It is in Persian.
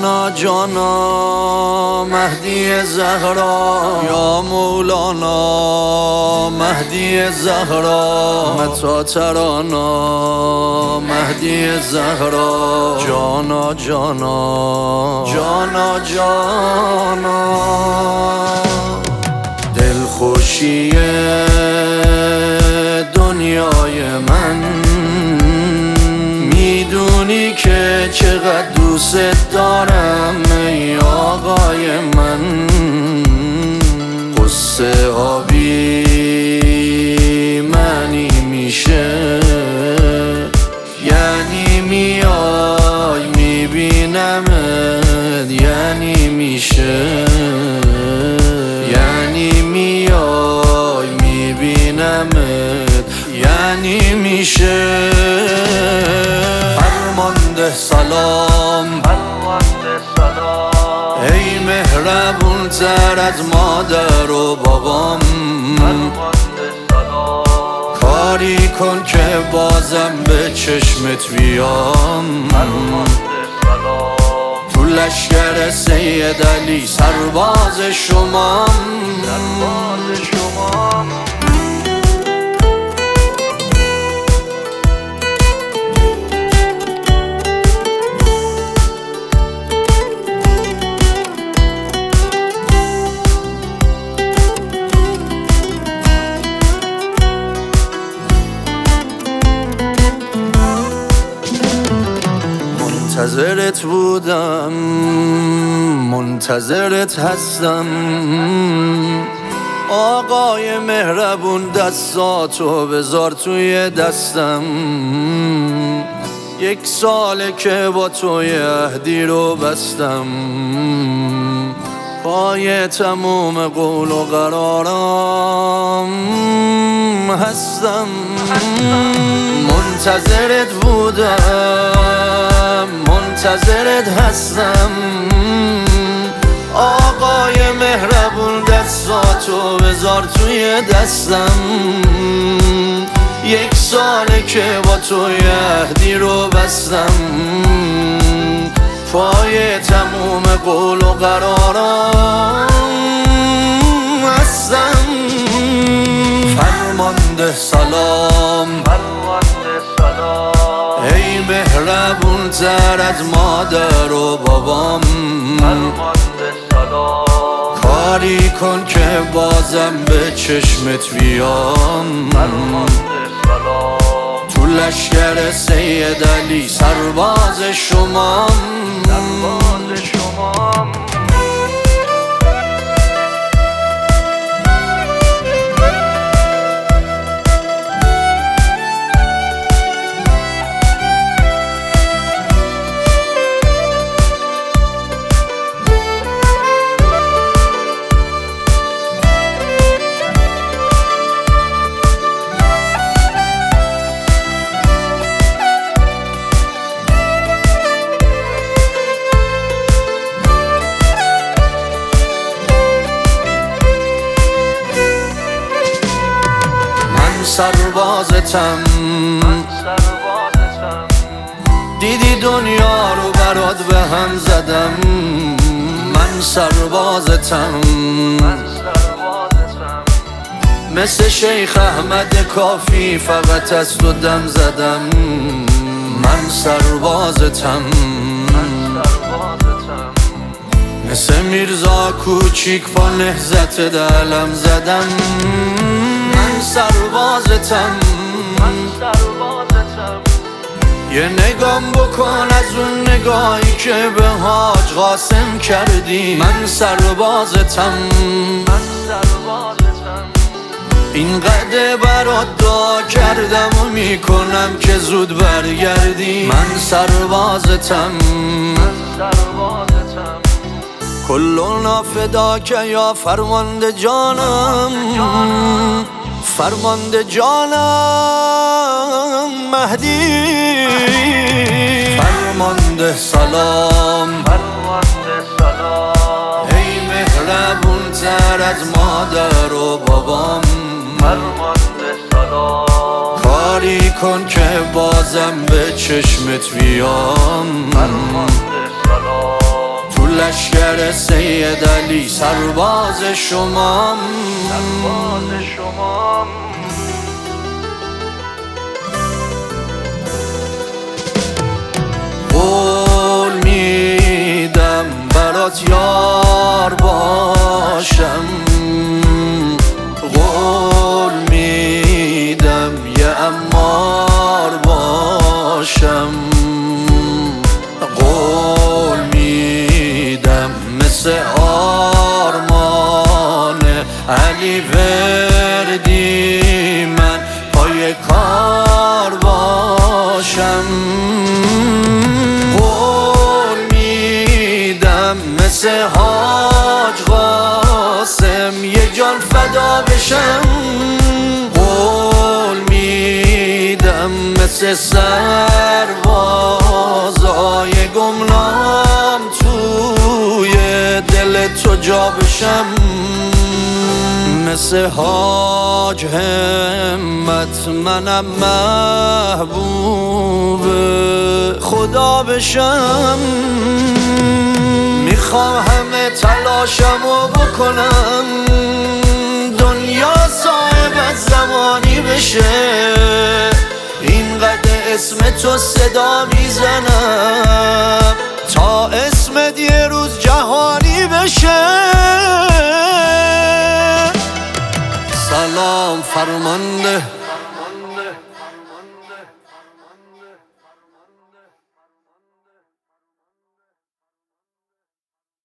جانا جانا مهدی زهرا، یا مولانا مهدی زهرا، متا ترانا مهدی زهرا، جانا جانا جانا جانا. دلخوشی دنیای من، میدونی که چقدر دوست دارم ای آقای من. قصه آبی معنی میشه، یعنی میای میبینمت، یعنی میشه، یعنی میای میبینمت، یعنی میشه. فرمانده سلام، ای مهربون تر از مادر و بابام. کاری کن که بازم به چشمت بیام. تو لشکر سید علی سرباز شمام. منتظرت بودم، منتظرت هستم آقای مهربون. دستاتو بذار توی دستم. 1 ساله که با توی عهدی رو بستم، پای تموم قول و قرارم هستم. منتظرت بودم، منتظرت هستم آقای مهربون. دستاتو بذار توی دستم. 1 ساله که با توی عهدی رو بستم، پای تموم قول و قرارم هستم. فرمانده سلام، ای مهربون تر از مادر و بابام. کاری کن که بازم به چشمت بیام. تو لشکر سید علی سرباز شمام. سربازتم، دیدی دنیا رو برات به هم زدم. من سربازتم، مثل شیخ احمد کافی فقط از تو دم زدم. من سربازتم، مثل میرزا کوچیک با نهضت علم زدم. من سربازتم، یه نگام بکن از اون نگاهی که به حاج قاسم کردی. من سربازتم، اینقدر برات دعا کردم و میکنم که زود برگردی. من سربازتم، کلنا فداک یا فرمانده جانم. فرمانده جانم مهدی. فرمانده سلام، ای مهربون تر از مادر و بابام. کاری کن که بازم به چشمت بیام. لشکر سید علی سرباز شمام قول میدم برات یار باشم، قول میدم یه عمار باشم، قول میدم مثل آرمان علی وردی من پای کار باشم، قول میدم مثل حاج قاسم یه جان فدا بشم، قول میدم مثل سربازای گمنام توی دل تو جا بشم، مثل حاج همت منم محبوب خدا بشم. میخوام همه تلاشمو بکنم دنیا صاحب زمانی بشه، اینقدر اسم تو صدا میزنم تا اسمت یه روز جهانی بشه. سلام فرمانده